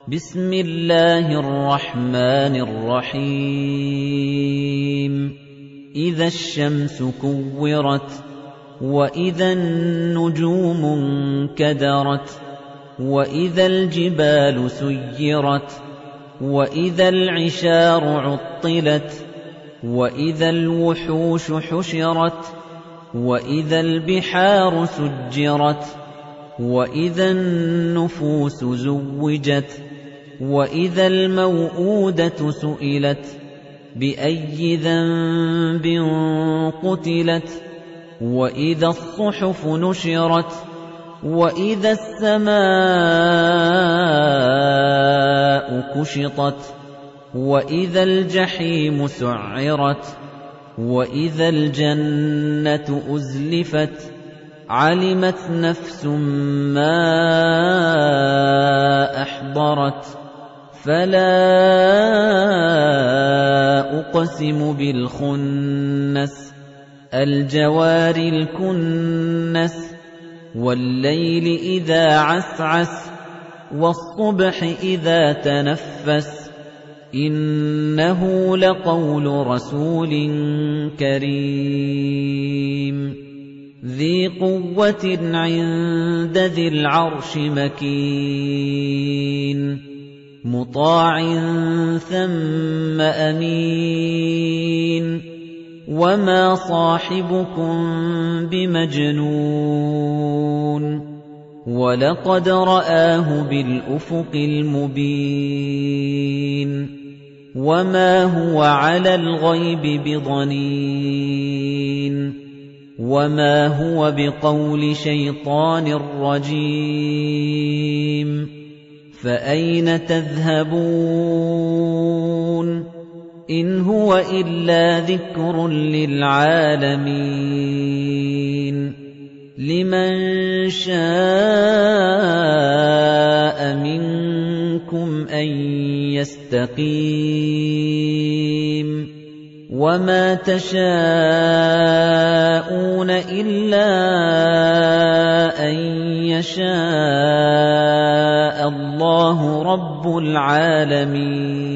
بسم الله الرحمن الرحيم إذا الشمس كورت وإذا النجوم انكدرت وإذا الجبال سيرت وإذا العشار عطلت وإذا الوحوش حشرت وإذا البحار سجرت وإذا النفوس زوجت وإذا الموءودة سئلت بأي ذنب قتلت وإذا الصحف نشرت وإذا السماء كشطت وإذا الجحيم سعرت وإذا الجنة أزلفت علمت نفس ما أحضرت فلا أقسم بالخنس الجوار الكنس والليل إذا عسعس والصبح إذا تنفس إنه لقول رسول كريم ذي قوة عند ذي العرش مكين مطاع ثم أمين وما صاحبكم بمجنون ولقد رآه بالأفق المبين وما هو على الغيب بضنين وما هو بقول شيطان رجيم فأين تذهبون إن هو إلا ذكر للعالمين لمن شاء منكم أن يستقيم وما تشاءون إلا أن يشاء الله رب العالمين